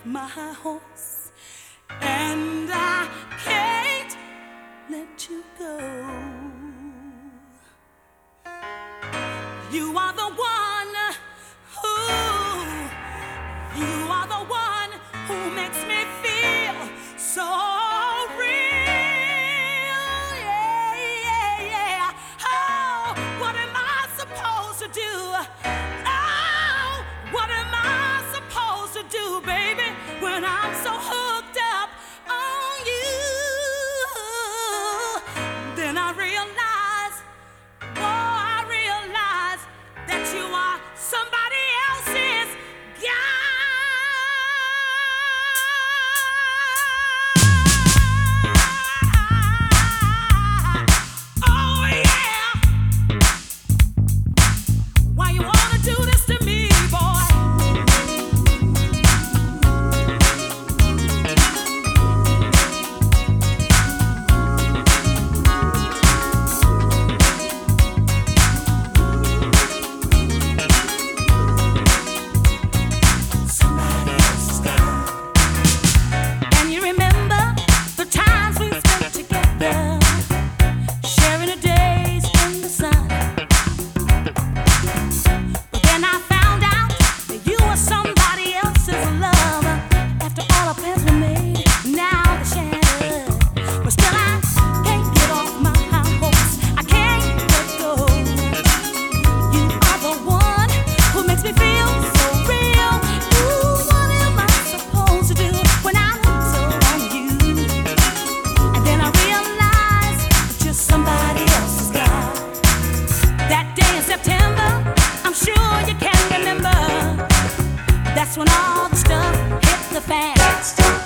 my horse, and I can't let you go. You are the one you are the one who makes me feel so real. Yeah, yeah, yeah. Oh, what am I supposed to do? Oh, what am I supposed to do, baby, when I'm so hooked up on you? Then I realize, I realize that you are somebody else's guy. Oh yeah. Why you wanna do this to me, boy? That's when all the stuff hit the fan.